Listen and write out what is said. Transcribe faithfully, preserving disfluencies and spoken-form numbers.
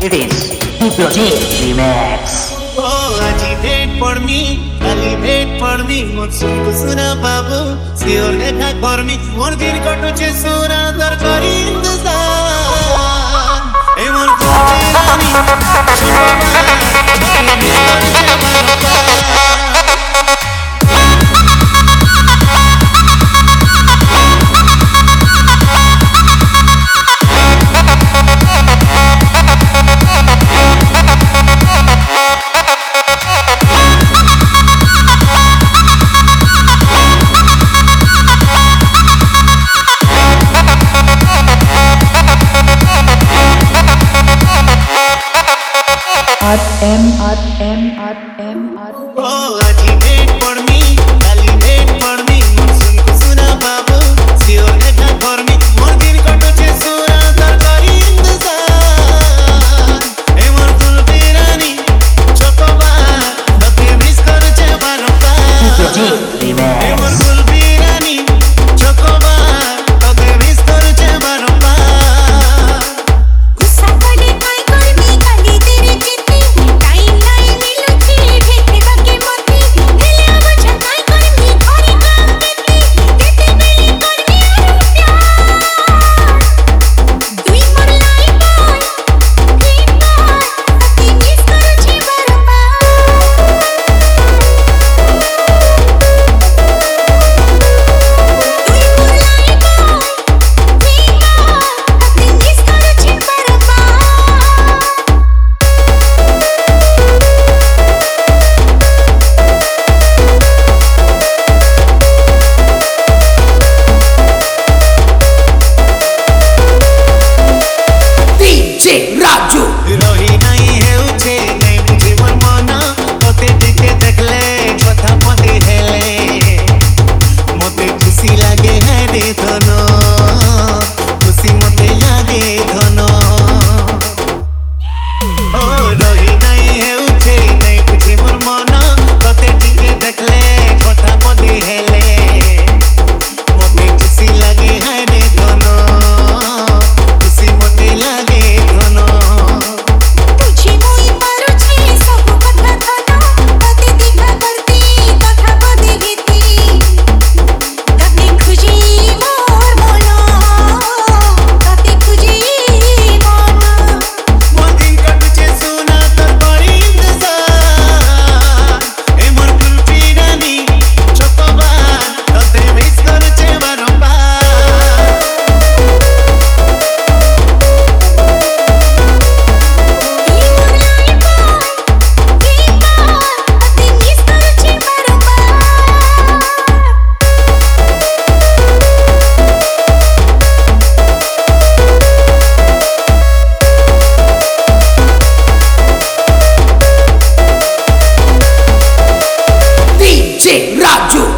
It is Project Remix. Oh, aji भेट पड़नी, अली भेट पड़नी, मोर सुन कुसुना बाबू, सियोर देखा करनी, मोर दिन कटो चे सुना दर करी इंतजार, ए मोर कोई रानी, R M R M R M R oh aji भेट पड़नी, अली भेट पड़नी, मोर सुन कुसुना बाबू, सियोर देखा करनी, मोर दिन कटो चे सुना दर करी इंतजार, ए मोर कुलबी रानी, चोकोबार, तोके मिस करे चे बारंबार, Project ए मोर Remix. कुलबी रानी, चोकोबार, तोके मिस करे चे बारंबार। गुस्सा करे काय करमी काली तेरे चित्ती टाइम नाही मिलुची भेटे बाकी मोती नेले आमच्या काय करमी घरी काम देती देते बेली करमी आरु प्यार दुई मोर लाई बोल प्रेम बोल अति मिस करूची बरबार दुई मोर लाई बोल प्रेम बोल अति मिस करूची बरबार D J Raju रही नहीं है उछे नहीं मुझे मन मना तोते टिके देखले कथा पति हेले मोते खुशी लागे है रे धनो खुशी मोते लागे धनो ओ रही नहीं है उछे नहीं मुझे मन मना तोते टिके देखले कथा पति हेले मोते खुशी लागे है रे धनो खुशी मोते लागे धनो तुझी मोई मारुची सब कथा थाना पति दिखा करती कथा बदी घेती ताते खुजी मोर मोना ताते खुजी मोना मोर दिन कटुचे सुना तर बड़ी इंतजार ए मोर कुल्फी रानी चोकोबार तोते मिस करूचे बारंबार ई मोर लाई बोल प्रेम बोल अति मिस करूची बरबार D J Raju